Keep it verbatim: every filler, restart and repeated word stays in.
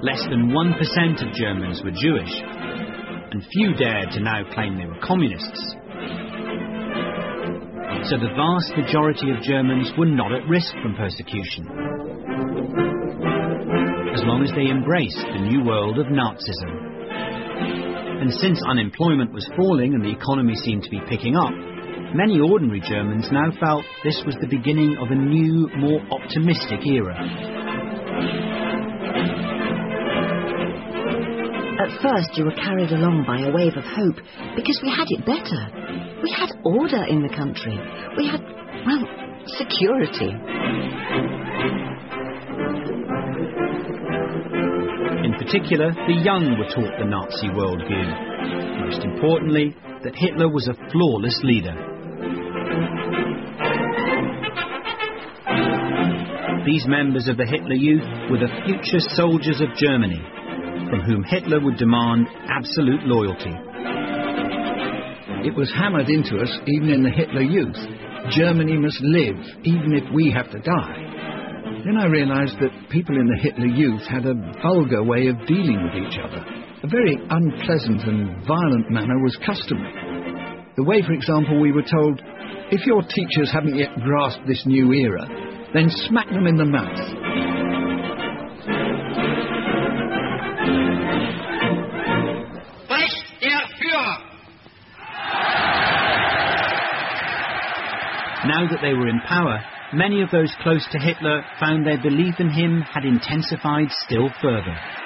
Less than one percent of Germans were Jewish, and few dared to now claim they were communists. So the vast majority of Germans were not at risk from persecution, as long as they embraced the new world of Nazism. And since unemployment was falling and the economy seemed to be picking up, many ordinary Germans now felt this was the beginning of a new, more optimistic era. At first you were carried along by a wave of hope because we had it better. We had order in the country. We had, well, security. In particular, the young were taught the Nazi worldview. Most importantly, that Hitler was a flawless leader. These members of the Hitler Youth were the future soldiers of Germany, from whom Hitler would demand absolute loyalty. It was hammered into us, even in the Hitler Youth. Germany must live, even if we have to die. Then I realised that people in the Hitler Youth had a vulgar way of dealing with each other. A very unpleasant and violent manner was customary. The way, for example, we were told, if your teachers haven't yet grasped this new era, then smack them in the mouth. Now that they were in power, many of those close to Hitler found their belief in him had intensified still further.